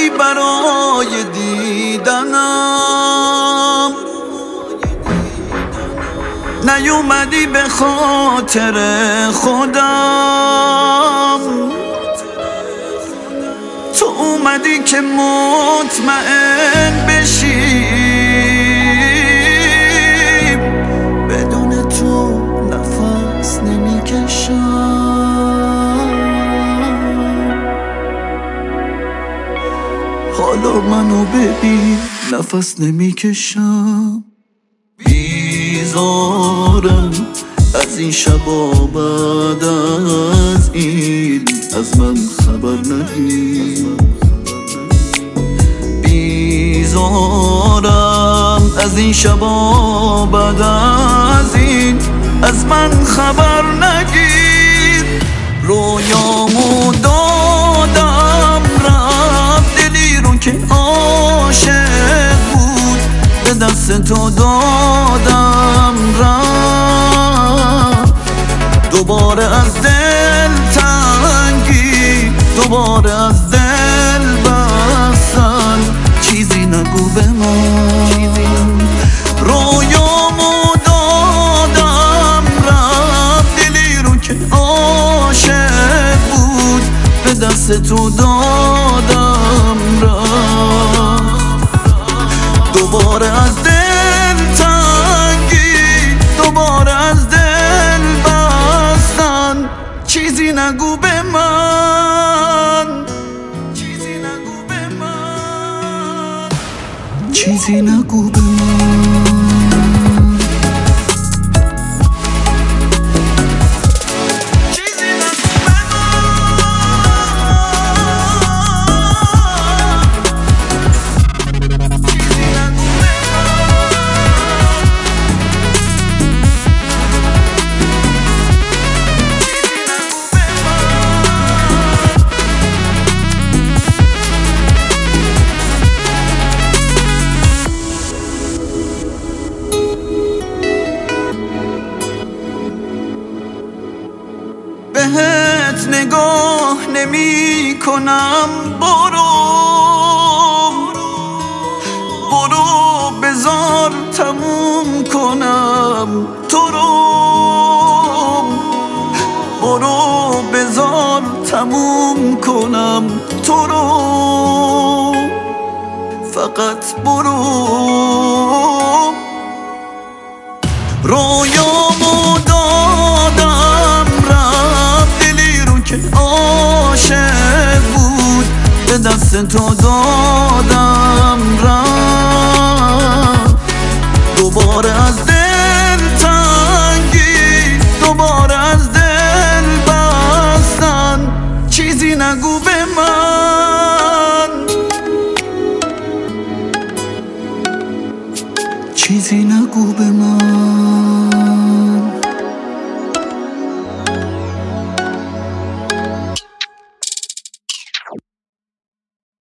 نیومدی برای دیدنم، نیومدی به خاطر خودم، تو اومدی که مطمئن بشی بدون تو نفس نمیکشم. حالا منو ببین نفس نمیکشم. بیزارم از این شبا بعد از این از من خبر نگیر. بیزارم از این شبا بعد از این از من خبر نگیر. رویامو دادم رفت، دلی رو که عاشق بود به دست تو دادم رفت. دوباره از دل تنگی، دوباره از دل بستن، چیزی نگو به من. رویامو دادم رفت، دلی رو که عاشق بود به دست تو دادم رفت. دوباره از دل تنگی، دوباره از دل بستن، چیزی نگو به من، چیزی نگو به من، چیزی نگو به من. بهت نگاه نمی کنم، برو برو بذار تموم کنم تو رو، برو بذار تموم کنم تو رو، فقط برو. رویامو دادم رفت، دلی رو که عاشق بود به دست تو دادم رفت. دوباره از دل تنگی، دوباره از دل بستن، چیزی نگو به من، چیزی نگو به من.